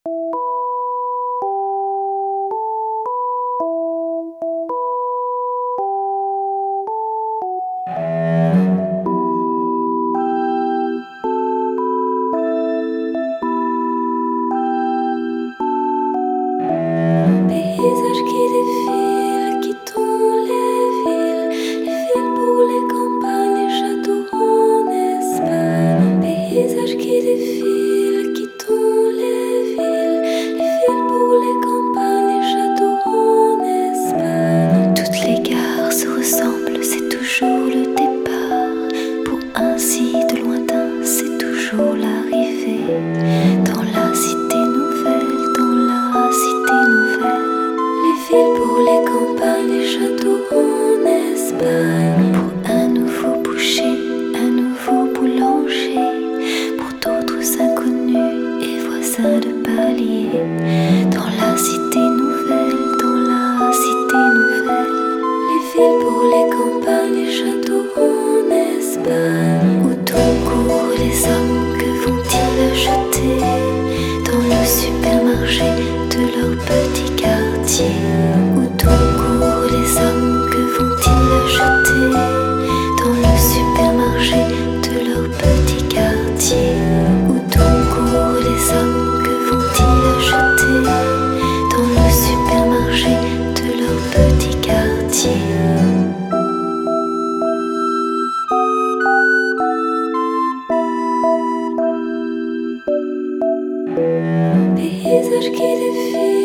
Paysages qui défilent, quittant les villes pour les campagnes, les châteaux en Espagne. Paysages qui défilent, quittant les villes pour les campagnes, les châteaux en Espagne. Toutes les gares se ressemblent, c'est toujours le départ. Pour ainsi de lointain, c'est toujours l'arrivée. Dans la cité nouvelle, dans la cité nouvelle. Les villes pour les campagnes, les châteaux en Espagne. Pour un nouveau boucher, un nouveau boulanger. Pour d'autres inconnus et voisins de palier. Dans la cité nouvelle, dans la cité nouvelle. Les villes pour les campagnes, les châteaux en Espagne. Où tout court les hommes, que vont-ils acheter dans le supermarché de leur petit quartier? Où tout court les hommes, que vont-ils acheter dans le supermarché de leur petit quartier? Où tout court les hommes, que vont-ils acheter dans le supermarché de leur petit quartier? Paysages qui défilent.